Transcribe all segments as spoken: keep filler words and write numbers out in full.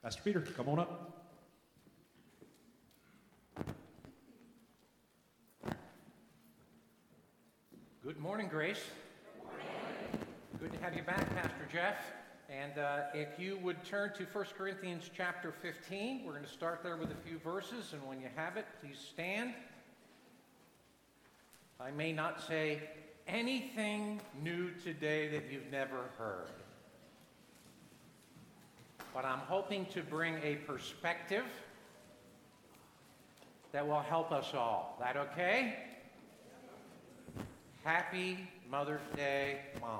Pastor Peter, come on up. Good morning, Grace. Good morning. Good to have you back, Pastor Jeff. And uh, if you would turn to First Corinthians chapter fifteen, we're going to start there with a few verses, and when you have it, please stand. I may not say anything new today that you've never heard, but I'm hoping to bring a perspective that will help us all. That okay? Happy Mother's Day, moms.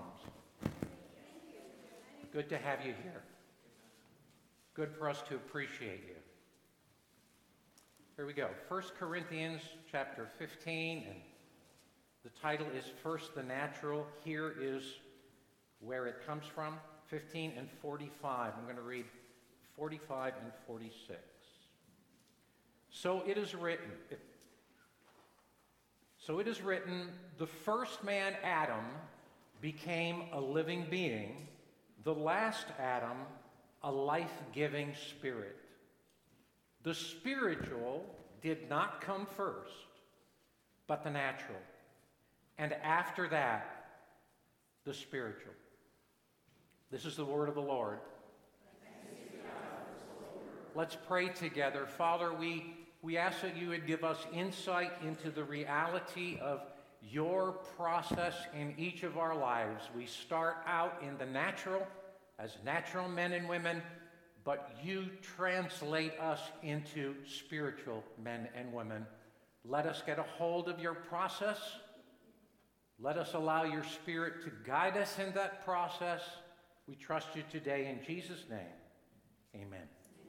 Good to have you here. Good for us to appreciate you. Here we go. First Corinthians chapter fifteen, and the title is First the Natural. Here is where it comes from, fifteen and forty-five. I'm going to read forty-five and forty-six. So it is written, so it is written, the first man, Adam, became a living being, the last Adam, a life-giving spirit. The spiritual did not come first, but the natural. And after that, the spiritual. This is the word of the Lord. Let's pray together. Father, we, we ask that you would give us insight into the reality of your process in each of our lives. We start out in the natural, as natural men and women, but you translate us into spiritual men and women. Let us get a hold of your process. Let us allow your Spirit to guide us in that process. We trust you today in Jesus' name. Amen.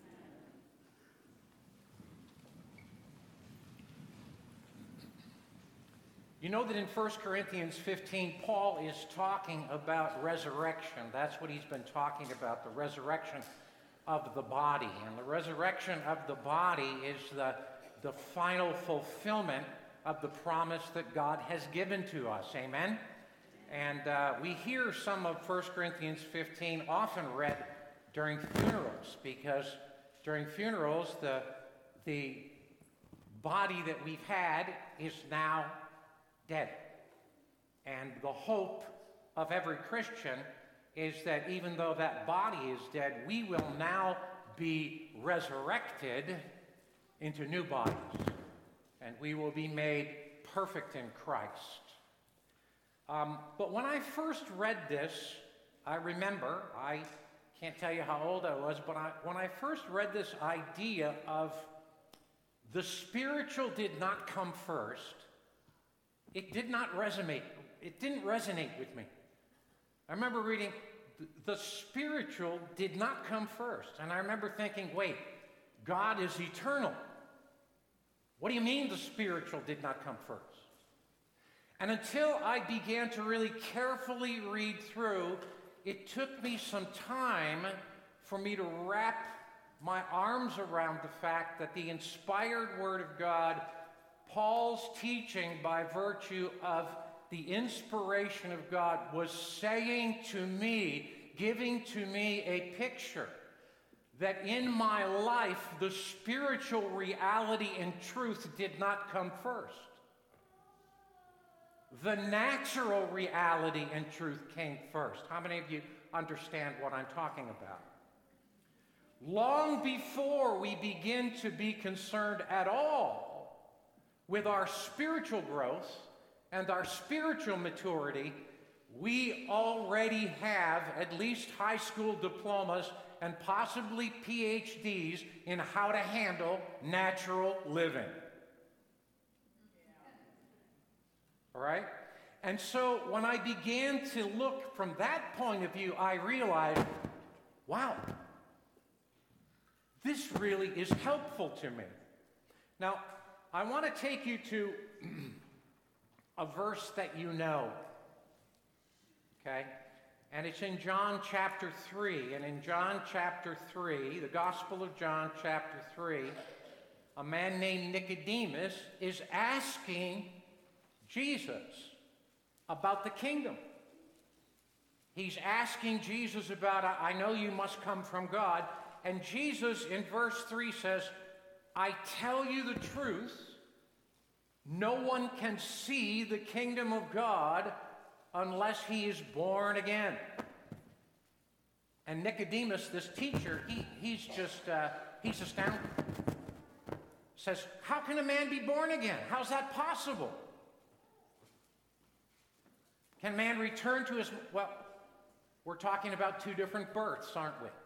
You know that in First Corinthians fifteen, Paul is talking about resurrection. That's what he's been talking about, the resurrection of the body. And the resurrection of the body is the, the final fulfillment of the promise that God has given to us. Amen? And uh, we hear some of First Corinthians fifteen often read during funerals, because during funerals, the, the body that we've had is now dead. And the hope of every Christian is that even though that body is dead, we will now be resurrected into new bodies, and we will be made perfect in Christ. Um, but when I first read this, I remember, I can't tell you how old I was, but I, when I first read this idea of the spiritual did not come first, it did not resonate. It didn't resonate with me. I remember reading, the spiritual did not come first. And I remember thinking, wait, God is eternal. What do you mean the spiritual did not come first? And until I began to really carefully read through, it took me some time for me to wrap my arms around the fact that the inspired Word of God, Paul's teaching by virtue of the inspiration of God, was saying to me, giving to me a picture that in my life, the spiritual reality and truth did not come first. The natural reality and truth came first. How many of you understand what I'm talking about? Long before we begin to be concerned at all with our spiritual growth and our spiritual maturity, we already have at least high school diplomas and possibly P H Ds in how to handle natural living. All right? And so when I began to look from that point of view, I realized, wow, this really is helpful to me. Now, I want to take you to a verse that you know, okay? And it's in John chapter three. And in John chapter three, the Gospel of John chapter three, a man named Nicodemus is asking Jesus about the kingdom. He's asking Jesus about, I know you must come from God, And Jesus in verse three says, I tell you the truth, no one can see the kingdom of God unless he is born again. And Nicodemus, this teacher, he, he's just, uh, he's astounded. Says, how can a man be born again? How's that possible? Can man return to his, well, we're talking about two different births, aren't we?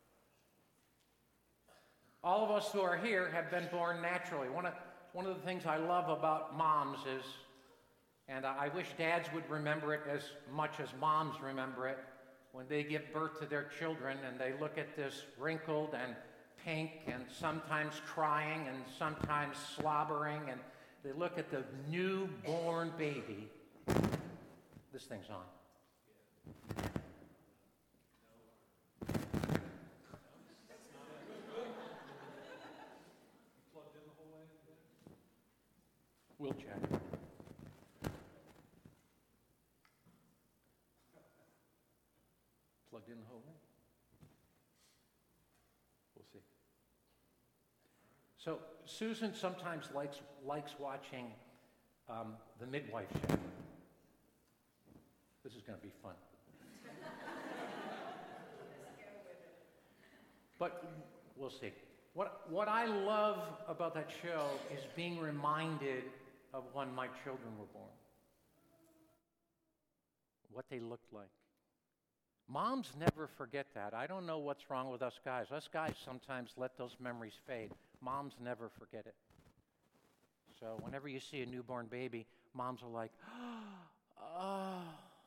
All of us who are here have been born naturally. One of, one of the things I love about moms is, and I wish dads would remember it as much as moms remember it, when they give birth to their children and they look at this wrinkled and pink and sometimes crying and sometimes slobbering, and they look at the newborn baby. This thing's on. We'll check. Plugged in the whole way? We'll see. So Susan sometimes likes likes watching um, the midwife show. This is going to be fun. But we'll see. What what I love about that show is being reminded of when my children were born. What they looked like. Moms never forget that. I don't know what's wrong with us guys. Us guys sometimes let those memories fade. Moms never forget it. So whenever you see a newborn baby, moms are like, oh.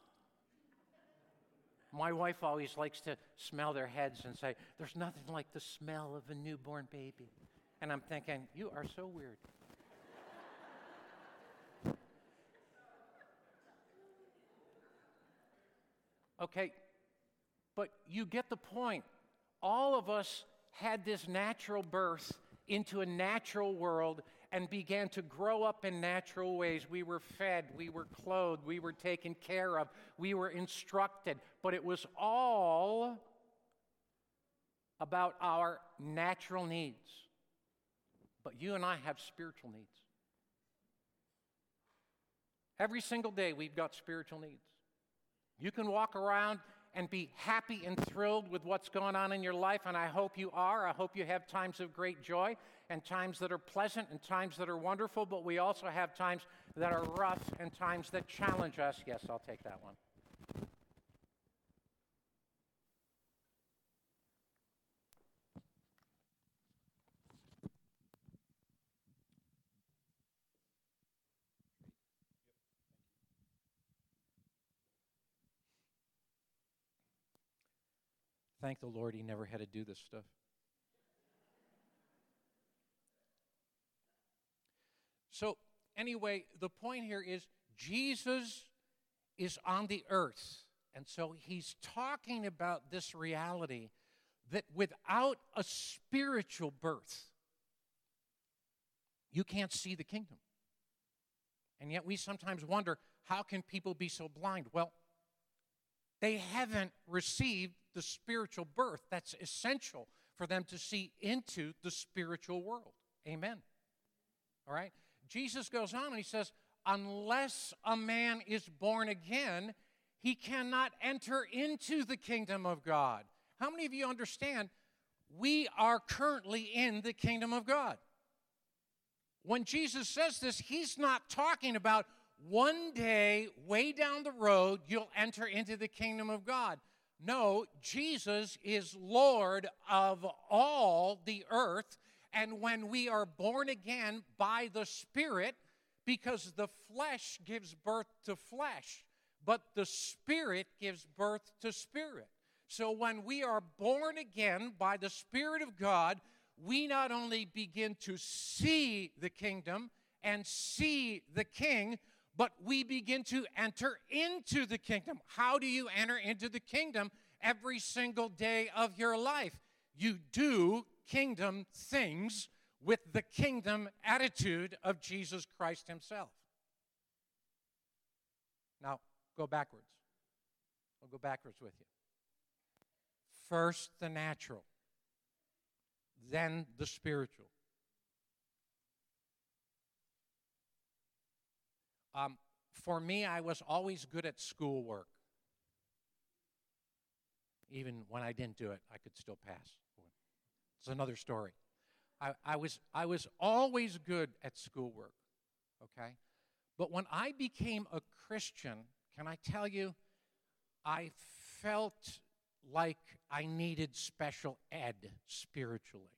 My wife always likes to smell their heads and say, there's nothing like the smell of a newborn baby. And I'm thinking, you are so weird. Okay, but you get the point. All of us had this natural birth into a natural world and began to grow up in natural ways. We were fed, we were clothed, we were taken care of, we were instructed, but it was all about our natural needs. But you and I have spiritual needs. Every single day we've got spiritual needs. You can walk around and be happy and thrilled with what's going on in your life, and I hope you are. I hope you have times of great joy and times that are pleasant and times that are wonderful, but we also have times that are rough and times that challenge us. Yes, I'll take that one. Thank the Lord he never had to do this stuff. So anyway, the point here is Jesus is on the earth. And so he's talking about this reality that without a spiritual birth, you can't see the kingdom. And yet we sometimes wonder, how can people be so blind? Well, they haven't received the spiritual birth that's essential for them to see into the spiritual world. Amen. All right? Jesus goes on and he says, unless a man is born again, he cannot enter into the kingdom of God. How many of you understand we are currently in the kingdom of God? When Jesus says this, he's not talking about one day, way down the road, you'll enter into the kingdom of God. No, Jesus is Lord of all the earth, and when we are born again by the Spirit, because the flesh gives birth to flesh, but the Spirit gives birth to spirit. So when we are born again by the Spirit of God, we not only begin to see the kingdom and see the King, but we begin to enter into the kingdom. How do you enter into the kingdom? Every single day of your life, you do kingdom things with the kingdom attitude of Jesus Christ himself. Now, go backwards. I'll go backwards with you. First, the natural. than the spiritual. Um, for me, I was always good at schoolwork. Even when I didn't do it, I could still pass. It's another story. I, I was I was always good at schoolwork, okay? But when I became a Christian, can I tell you, I felt like I needed special ed spiritually.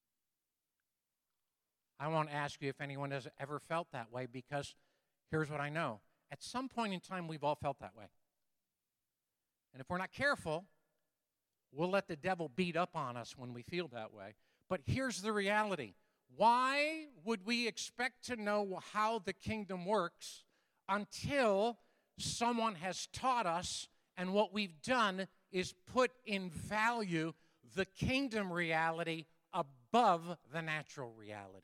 I won't ask you if anyone has ever felt that way, because here's what I know. At some point in time, we've all felt that way. And if we're not careful, we'll let the devil beat up on us when we feel that way. But here's the reality. Why would we expect to know how the kingdom works until someone has taught us, and what we've done is put in value the kingdom reality above the natural reality?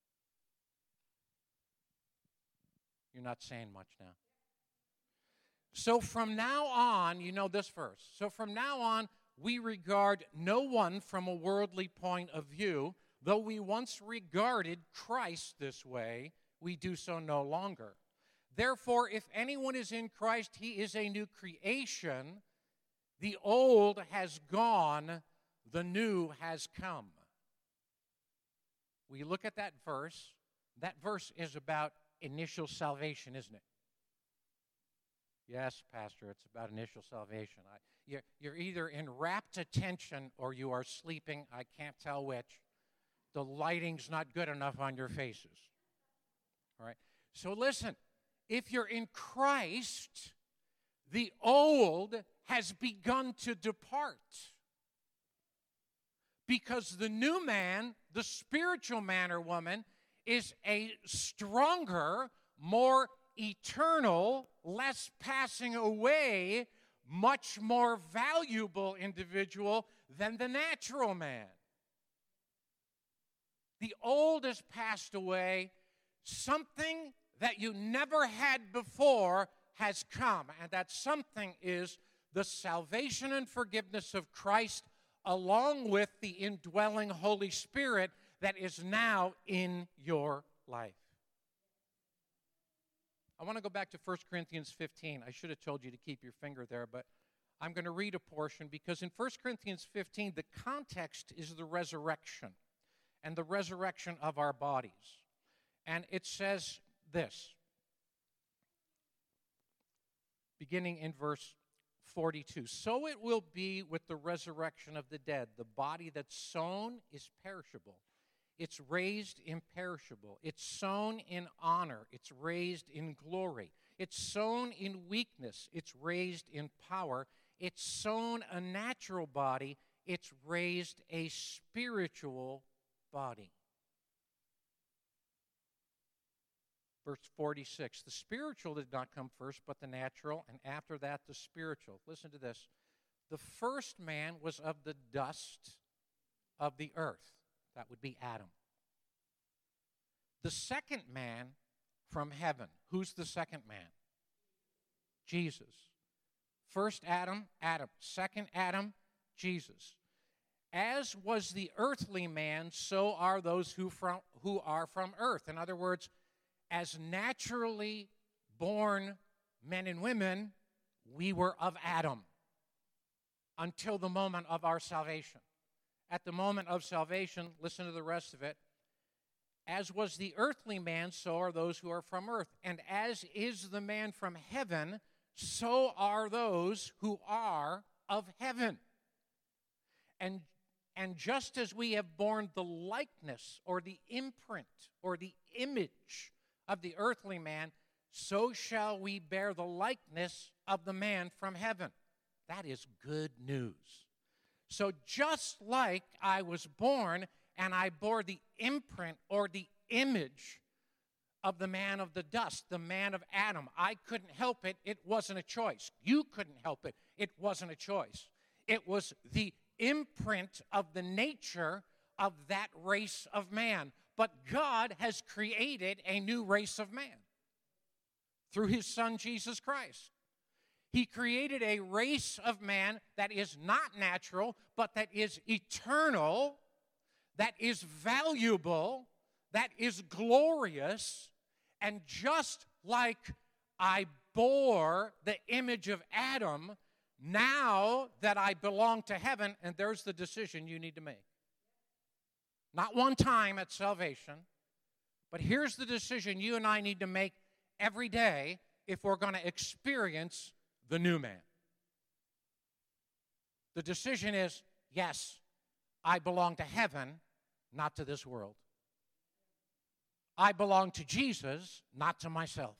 You're not saying much now. So from now on, you know this verse. So from now on, we regard no one from a worldly point of view. Though we once regarded Christ this way, we do so no longer. Therefore, if anyone is in Christ, he is a new creation. The old has gone, the new has come. We look at that verse. That verse is about initial salvation, isn't it? Yes, Pastor, it's about initial salvation. I, you're, you're either in rapt attention or you are sleeping. I can't tell which. The lighting's not good enough on your faces. All right? So listen, if you're in Christ, the old has begun to depart. Because the new man, the spiritual man or woman, is a stronger, more eternal, less passing away, much more valuable individual than the natural man. The old has passed away. Something that you never had before has come, and that something is the salvation and forgiveness of Christ, along with the indwelling Holy Spirit that is now in your life. I want to go back to First Corinthians fifteen. I should have told you to keep your finger there, but I'm going to read a portion because in First Corinthians fifteen, the context is the resurrection and the resurrection of our bodies. And it says this, beginning in verse forty-two. So it will be with the resurrection of the dead. The body that's sown is perishable. It's raised imperishable. It's sown in honor. It's raised in glory. It's sown in weakness. It's raised in power. It's sown a natural body. It's raised a spiritual body. Verse forty-six, the spiritual did not come first, but the natural, and after that the spiritual. Listen to this. The first man was of the dust of the earth. That would be Adam. The second man from heaven. Who's the second man? Jesus. First Adam, Adam. Second Adam, Jesus. As was the earthly man, so are those who, from, who are from earth. In other words, as naturally born men and women, we were of Adam until the moment of our salvation. At the moment of salvation, listen to the rest of it. As was the earthly man, so are those who are from earth. And as is the man from heaven, so are those who are of heaven. And, and just as we have borne the likeness or the imprint or the image of the earthly man, so shall we bear the likeness of the man from heaven. That is good news. So just like I was born and I bore the imprint or the image of the man of the dust, the man of Adam, I couldn't help it. It wasn't a choice. You couldn't help it. It wasn't a choice. It was the imprint of the nature of that race of man. But God has created a new race of man through his Son, Jesus Christ. He created a race of man that is not natural, but that is eternal, that is valuable, that is glorious, and just like I bore the image of Adam, now that I belong to heaven, and there's the decision you need to make. Not one time at salvation, but here's the decision you and I need to make every day if we're going to experience the new man. The decision is, yes, I belong to heaven, not to this world. I belong to Jesus, not to myself.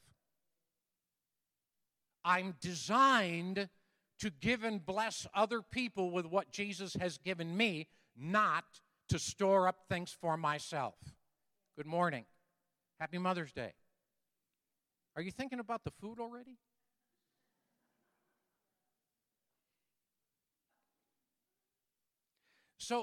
I'm designed to give and bless other people with what Jesus has given me, not to store up things for myself. Good morning. Happy Mother's Day. Are you thinking about the food already? So,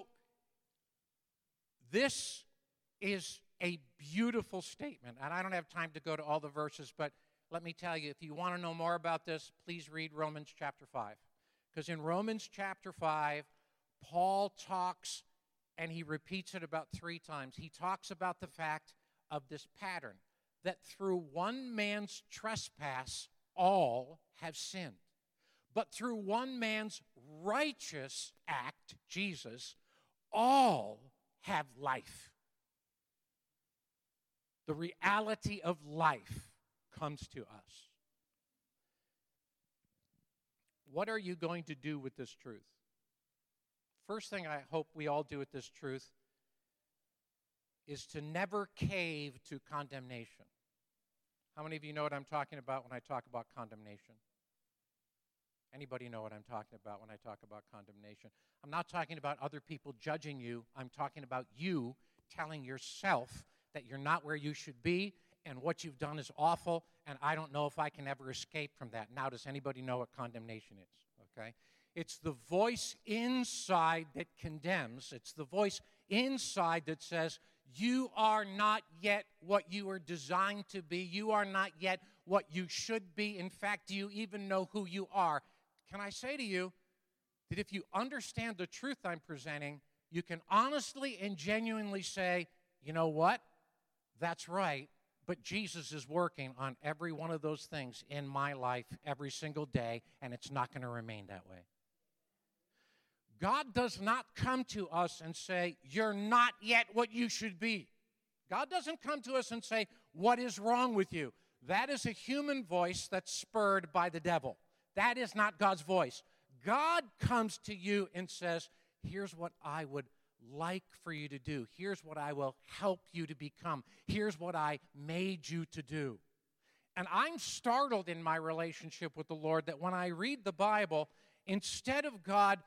this is a beautiful statement, and I don't have time to go to all the verses, but let me tell you, if you want to know more about this, please read Romans chapter five. Because in Romans chapter five, Paul talks, and he repeats it about three times. He talks about the fact of this pattern, that through one man's trespass, all have sinned. But through one man's righteous act, Jesus, all have life. The reality of life comes to us. What are you going to do with this truth? First thing I hope we all do with this truth is to never cave to condemnation. How many of you know what I'm talking about when I talk about condemnation? Anybody know what I'm talking about when I talk about condemnation? I'm not talking about other people judging you. I'm talking about you telling yourself that you're not where you should be and what you've done is awful, and I don't know if I can ever escape from that. Now, does anybody know what condemnation is? Okay? It's the voice inside that condemns. It's the voice inside that says, you are not yet what you were designed to be. You are not yet what you should be. In fact, do you even know who you are? Can I say to you that if you understand the truth I'm presenting, you can honestly and genuinely say, you know what? That's right, but Jesus is working on every one of those things in my life every single day, and it's not going to remain that way. God does not come to us and say, you're not yet what you should be. God doesn't come to us and say, what is wrong with you? That is a human voice that's spurred by the devil. That is not God's voice. God comes to you and says, here's what I would like for you to do. Here's what I will help you to become. Here's what I made you to do. And I'm startled in my relationship with the Lord that when I read the Bible, instead of God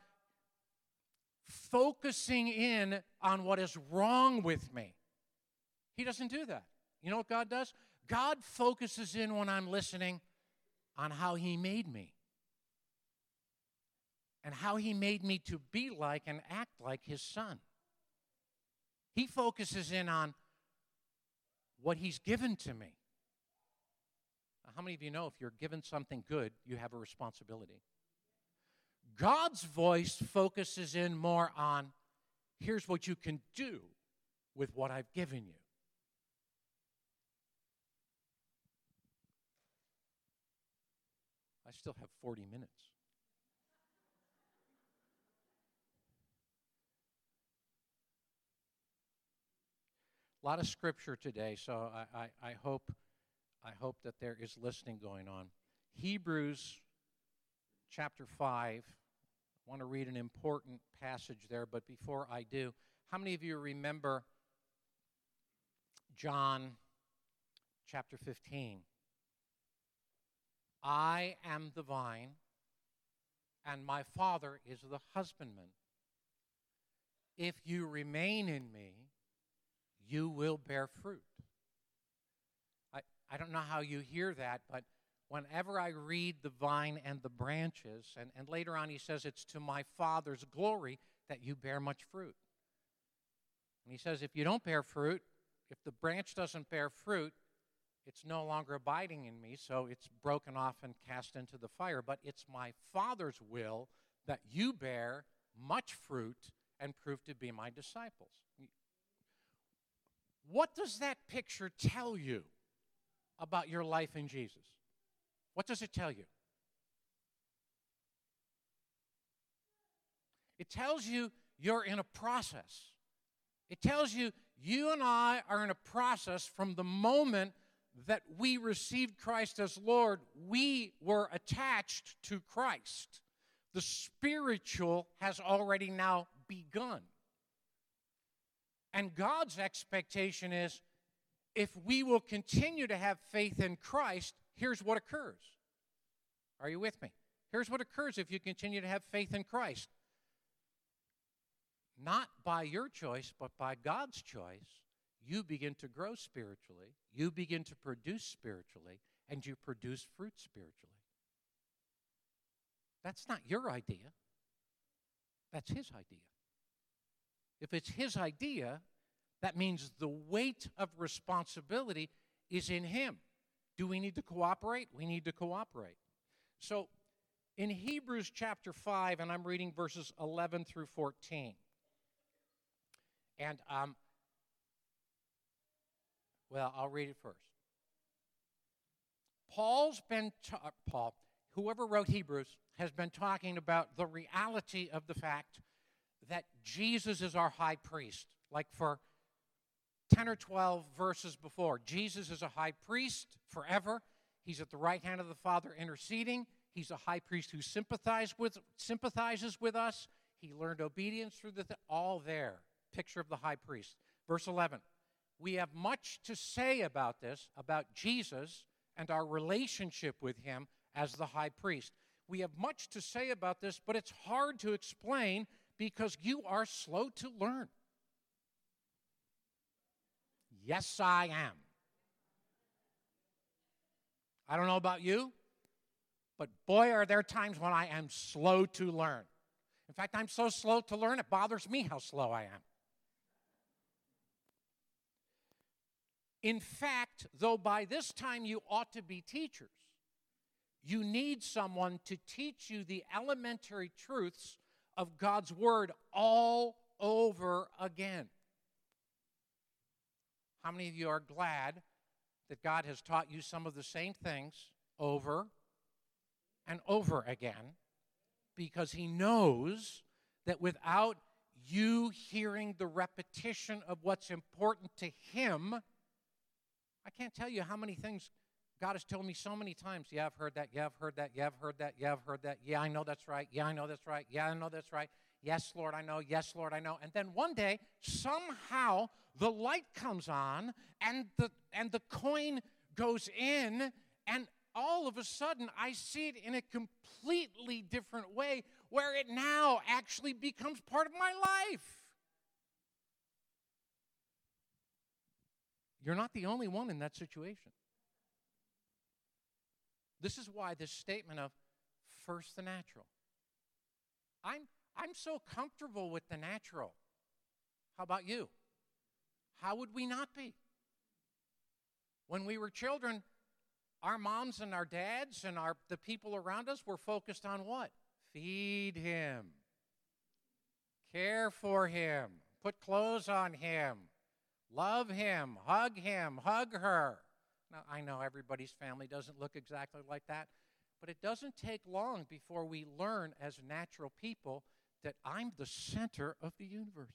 focusing in on what is wrong with me, He doesn't do that. You know what God does? God focuses in when I'm listening on how He made me and how He made me to be like and act like His Son. He focuses in on what He's given to me. Now, how many of you know if you're given something good, you have a responsibility? God's voice focuses in more on, here's what you can do with what I've given you. I still have forty minutes. A lot of scripture today, so I, I, I hope I hope that there is listening going on. Hebrews chapter five. I want to read an important passage there, but before I do, how many of you remember John chapter fifteen? I am the vine, and my Father is the husbandman. If you remain in me, you will bear fruit. I, I don't know how you hear that, but whenever I read the vine and the branches, and, and later on he says it's to my Father's glory that you bear much fruit. And he says if you don't bear fruit, if the branch doesn't bear fruit, it's no longer abiding in me, so it's broken off and cast into the fire. But it's my Father's will that you bear much fruit and prove to be my disciples. What does that picture tell you about your life in Jesus? What does it tell you? It tells you you're in a process. It tells you you and I are in a process from the moment that we received Christ as Lord. We were attached to Christ. The spiritual has already now begun. And God's expectation is, if we will continue to have faith in Christ, here's what occurs. Are you with me? Here's what occurs if you continue to have faith in Christ. Not by your choice, but by God's choice, you begin to grow spiritually, you begin to produce spiritually, and you produce fruit spiritually. That's not your idea. That's His idea. If it's His idea, that means the weight of responsibility is in Him. Do we need to cooperate? We need to cooperate. So, in Hebrews chapter five, and I'm reading verses eleven through fourteen. And, um, well, I'll read it first. Paul's been, ta- Paul, whoever wrote Hebrews, has been talking about the reality of the fact that Jesus is our high priest. Like for ten or twelve verses before, Jesus is a high priest forever. He's at the right hand of the Father interceding. He's a high priest who sympathizes with, sympathizes with us. He learned obedience through the, th- all there. Picture of the high priest. Verse eleven, we have much to say about this, about Jesus and our relationship with Him as the high priest. We have much to say about this, but it's hard to explain because you are slow to learn. Yes, I am. I don't know about you, but boy, are there times when I am slow to learn. In fact, I'm so slow to learn, it bothers me how slow I am. In fact, though by this time you ought to be teachers, you need someone to teach you the elementary truths of God's Word all over again. How many of you are glad that God has taught you some of the same things over and over again, because He knows that without you hearing the repetition of what's important to Him, I can't tell you how many things God has told me so many times. Yeah, I've heard that. Yeah, I've heard that. Yeah, I've heard that. Yeah, I've heard that. Yeah, I know that's right. Yeah, I know that's right. Yeah, I know that's right. Yes, Lord, I know. Yes, Lord, I know. And then one day, somehow, the light comes on, and the and the coin goes in, and all of a sudden, I see it in a completely different way, where it now actually becomes part of my life. You're not the only one in that situation. This is why this statement of first the natural. I'm, I'm so comfortable with the natural. How about you? How would we not be? When we were children, our moms and our dads and our, the people around us were focused on what? Feed him. Care for him. Put clothes on him. Love him, hug him, hug her. Now, I know everybody's family doesn't look exactly like that, but it doesn't take long before we learn as natural people that I'm the center of the universe.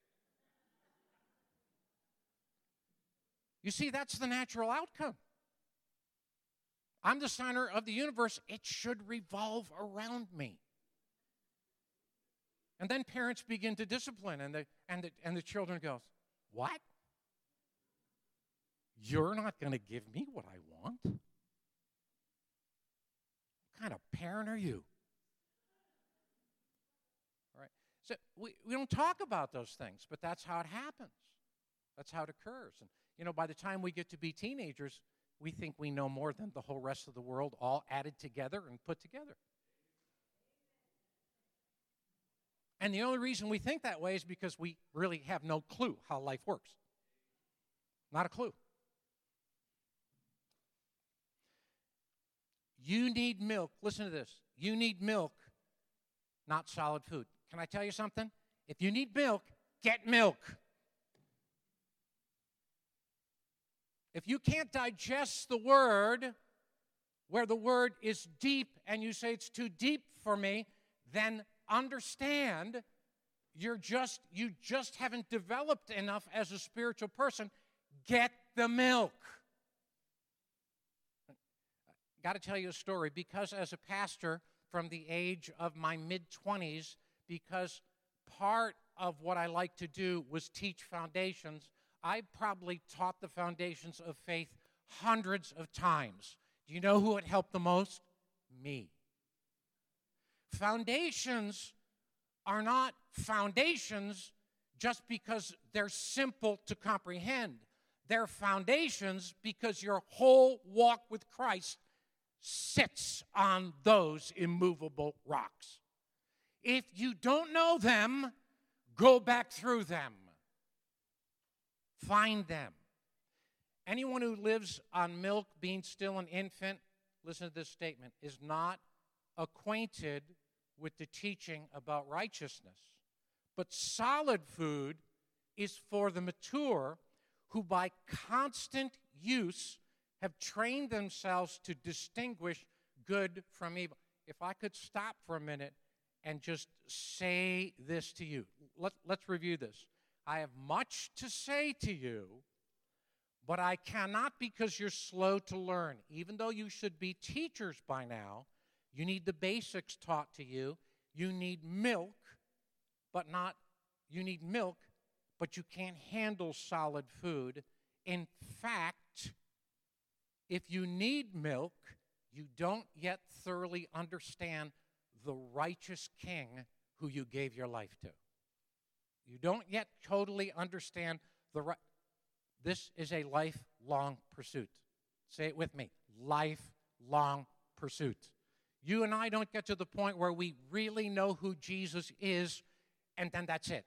You see, that's the natural outcome. I'm the center of the universe. It should revolve around me. And then parents begin to discipline, and the, and the, and the children goes, what? You're not going to give me what I want? What kind of parent are you? All right. So we, we don't talk about those things, but that's how it happens. That's how it occurs. And, you know, by the time we get to be teenagers, we think we know more than the whole rest of the world all added together and put together. And the only reason we think that way is because we really have no clue how life works. Not a clue. You need milk. Listen to this. You need milk, not solid food. Can I tell you something? If you need milk, get milk. If you can't digest the word, where the word is deep, and you say it's too deep for me, then understand you're just, you just haven't developed enough as a spiritual person. Get the milk. Got to tell you a story, because as a pastor from the age of my mid-twenties, because part of what I like to do was teach foundations, I probably taught the foundations of faith hundreds of times. Do you know who it helped the most? Me. Foundations are not foundations just because they're simple to comprehend. They're foundations because your whole walk with Christ sits on those immovable rocks. If you don't know them, go back through them. Find them. Anyone who lives on milk, being still an infant, listen to this statement, is not acquainted with the teaching about righteousness. But solid food is for the mature, who by constant use have trained themselves to distinguish good from evil. If I could stop for a minute and just say this to you. Let, let's review this. I have much to say to you, but I cannot, because you're slow to learn. Even though you should be teachers by now, you need the basics taught to you. You need milk, but not, you need milk, but you can't handle solid food. In fact, if you need milk, you don't yet thoroughly understand the righteous King who you gave your life to. You don't yet totally understand the right. This is a lifelong pursuit. Say it with me. Lifelong pursuit. You and I don't get to the point where we really know who Jesus is, and then that's it.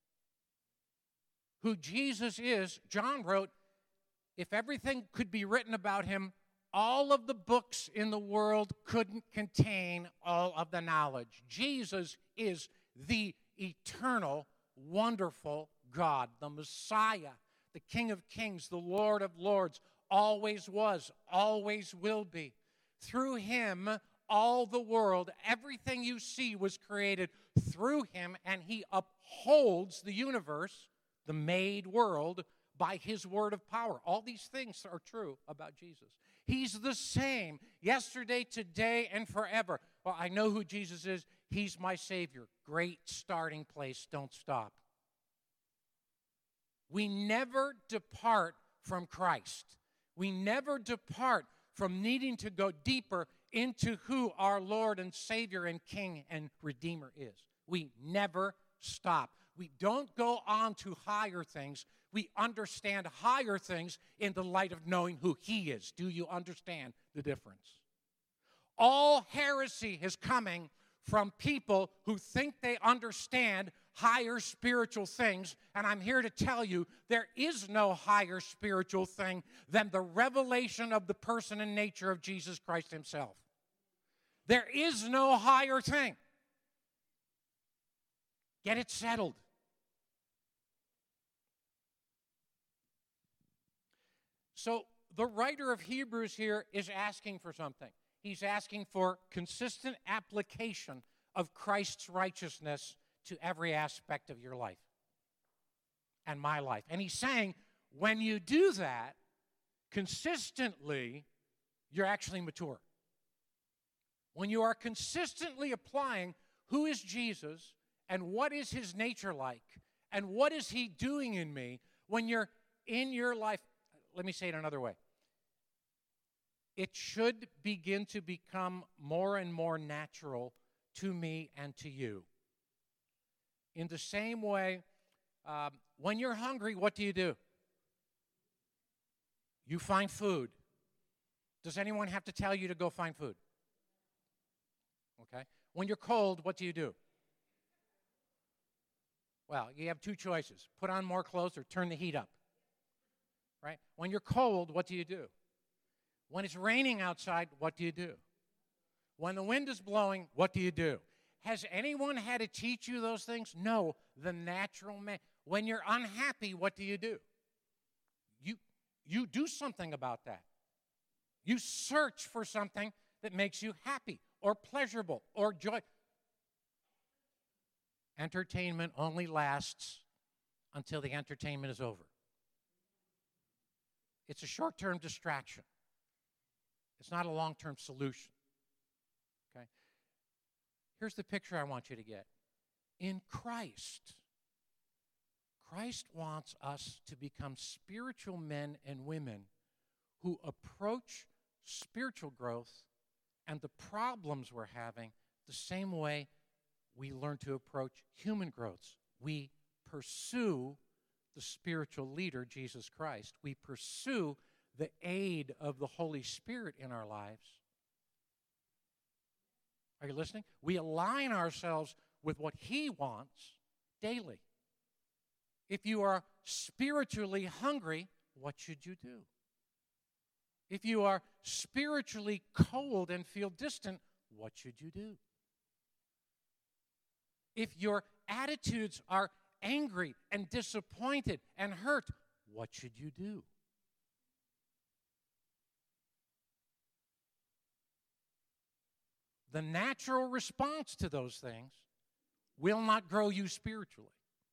Who Jesus is, John wrote, if everything could be written about him, all of the books in the world couldn't contain all of the knowledge. Jesus is the eternal, wonderful God, the Messiah, the King of Kings, the Lord of Lords, always was, always will be. Through him, all the world, everything you see was created through him, and he upholds the universe, the made world, by his word of power. All these things are true about Jesus. He's the same yesterday, today, and forever. Well, I know who Jesus is. He's my Savior. Great starting place. Don't stop. We never depart from Christ. We never depart from needing to go deeper into who our Lord and Savior and King and Redeemer is. We never stop. We don't go on to higher things. We understand higher things in the light of knowing who he is. Do you understand the difference? All heresy is coming from people who think they understand higher spiritual things, and I'm here to tell you there is no higher spiritual thing than the revelation of the person and nature of Jesus Christ himself. There is no higher thing. Get it settled. So the writer of Hebrews here is asking for something. He's asking for consistent application of Christ's righteousness to every aspect of your life and my life. And he's saying, when you do that consistently, you're actually mature. When you are consistently applying who is Jesus and what is his nature like and what is he doing in me, when you're in your life, let me say it another way. It should begin to become more and more natural to me and to you. In the same way, um, when you're hungry, what do you do? You find food. Does anyone have to tell you to go find food? Okay. When you're cold, what do you do? Well, you have two choices. Put on more clothes or turn the heat up. Right? When you're cold, what do you do? When it's raining outside, what do you do? When the wind is blowing, what do you do? Has anyone had to teach you those things? No, the natural man. When you're unhappy, what do you do? You, you do something about that. You search for something that makes you happy or pleasurable or joy. Entertainment only lasts until the entertainment is over. It's a short-term distraction. It's not a long-term solution. Okay? Here's the picture I want you to get. In Christ, Christ wants us to become spiritual men and women who approach spiritual growth and the problems we're having the same way we learn to approach human growths. We pursue the spiritual leader, Jesus Christ. We pursue the aid of the Holy Spirit in our lives. Are you listening? We align ourselves with what He wants daily. If you are spiritually hungry, what should you do? If you are spiritually cold and feel distant, what should you do? If your attitudes are angry and disappointed and hurt, what should you do? The natural response to those things will not grow you spiritually.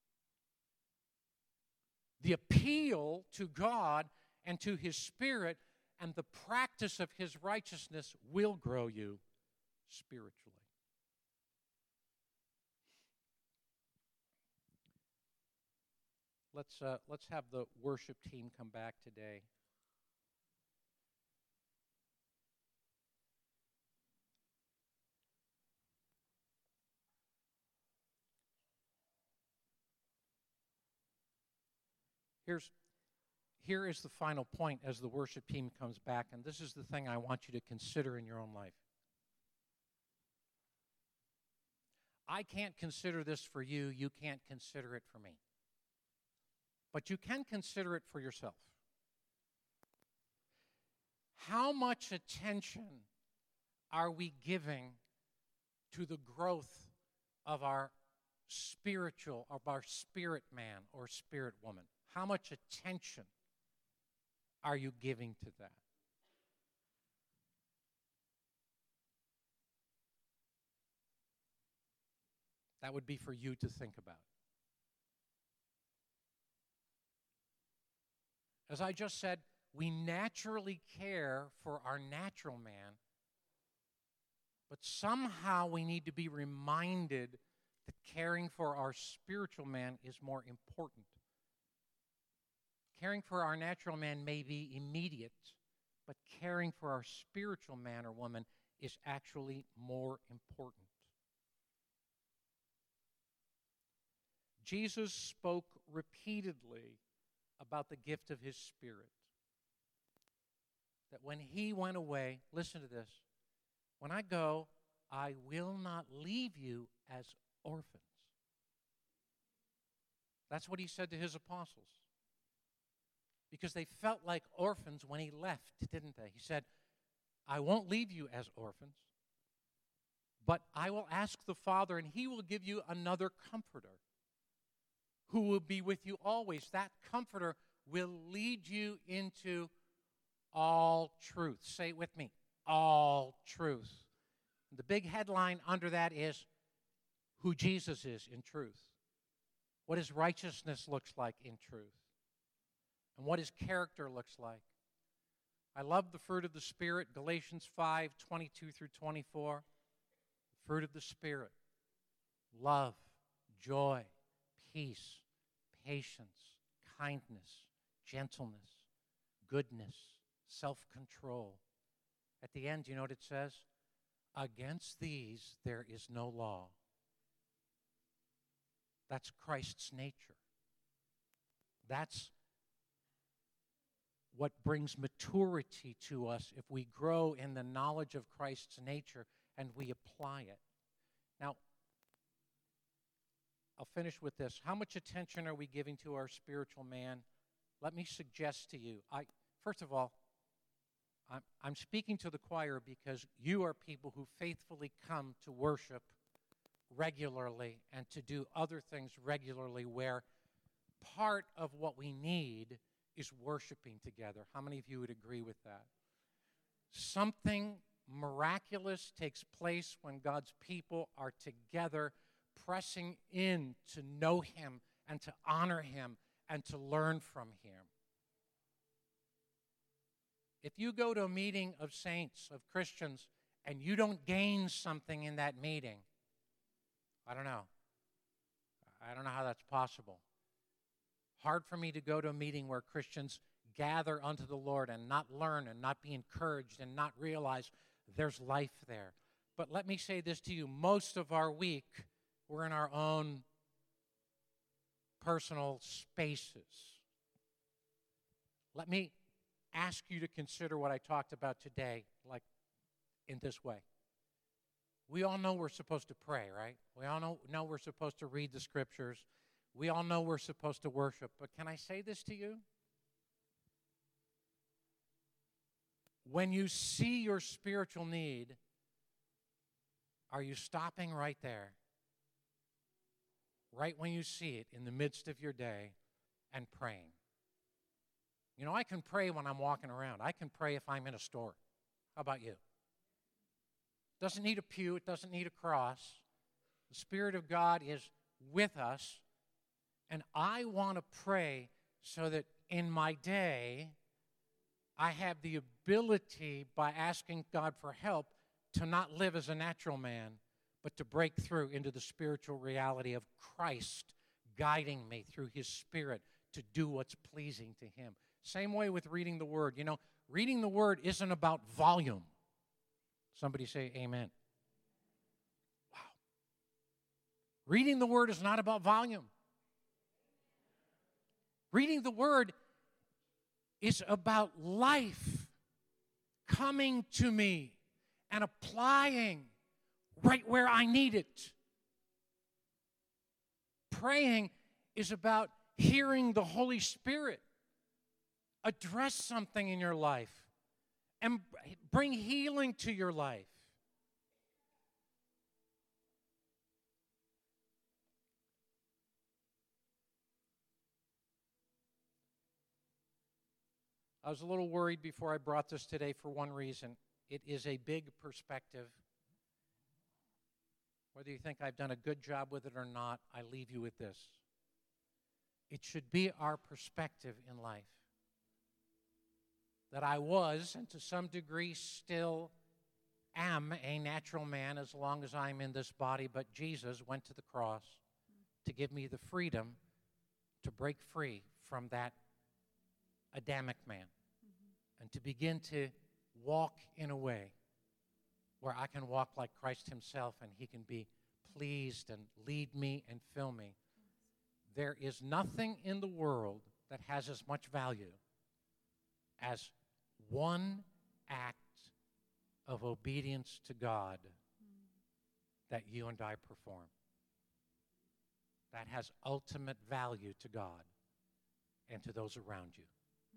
The appeal to God and to His Spirit and the practice of His righteousness will grow you spiritually. Let's, uh, let's have the worship team come back today. Here's, here is the final point as the worship team comes back, and this is the thing I want you to consider in your own life. I can't consider this for you. You can't consider it for me. But you can consider it for yourself. How much attention are we giving to the growth of our spiritual, of our spirit man or spirit woman? How much attention are you giving to that? That would be for you to think about. As I just said, we naturally care for our natural man, but somehow we need to be reminded that caring for our spiritual man is more important. Caring for our natural man may be immediate, but caring for our spiritual man or woman is actually more important. Jesus spoke repeatedly about the gift of His Spirit. That when He went away, listen to this, when I go, I will not leave you as orphans. That's what He said to His apostles. Because they felt like orphans when He left, didn't they? He said, I won't leave you as orphans, but I will ask the Father, and He will give you another comforter who will be with you always. That comforter will lead you into all truth. Say it with me, all truth. The big headline under that is who Jesus is in truth, what His righteousness looks like in truth, and what His character looks like. I love the fruit of the Spirit, Galatians five, twenty-two through twenty-four. The fruit of the Spirit, love, joy, peace, patience, kindness, gentleness, goodness, self-control. At the end, you know what it says? Against these there is no law. That's Christ's nature. That's what brings maturity to us if we grow in the knowledge of Christ's nature and we apply it. Now, I'll finish with this. How much attention are we giving to our spiritual man? Let me suggest to you, I first of all, I'm, I'm speaking to the choir because you are people who faithfully come to worship regularly and to do other things regularly, where part of what we need is worshiping together. How many of you would agree with that? Something miraculous takes place when God's people are together, pressing in to know Him and to honor Him and to learn from Him. If you go to a meeting of saints, of Christians, and you don't gain something in that meeting, I don't know. I don't know how that's possible. Hard for me to go to a meeting where Christians gather unto the Lord and not learn and not be encouraged and not realize there's life there. But let me say this to you. Most of our week, we're in our own personal spaces. Let me ask you to consider what I talked about today, like in this way. We all know we're supposed to pray, right? We all know, know we're supposed to read the scriptures. We all know we're supposed to worship. But can I say this to you? When you see your spiritual need, are you stopping right there? Right when you see it in the midst of your day and praying? You know, I can pray when I'm walking around. I can pray if I'm in a store. How about you? Doesn't need a pew. It doesn't need a cross. The Spirit of God is with us. And I want to pray so that in my day, I have the ability, by asking God for help, to not live as a natural man, but to break through into the spiritual reality of Christ guiding me through His Spirit to do what's pleasing to Him. Same way with reading the Word. You know, reading the Word isn't about volume. Somebody say amen. Wow. Reading the Word is not about volume. Reading the Word is about life coming to me and applying right where I need it. Praying is about hearing the Holy Spirit address something in your life and bring healing to your life. I was a little worried before I brought this today for one reason. It is a big perspective. Whether you think I've done a good job with it or not, I leave you with this. It should be our perspective in life. That I was, and to some degree still am, a natural man as long as I'm in this body, but Jesus went to the cross to give me the freedom to break free from that Adamic man mm-hmm. and to begin to walk in a way where I can walk like Christ Himself and He can be pleased and lead me and fill me. There is nothing in the world that has as much value as one act of obedience to God that you and I perform. That has ultimate value to God and to those around you.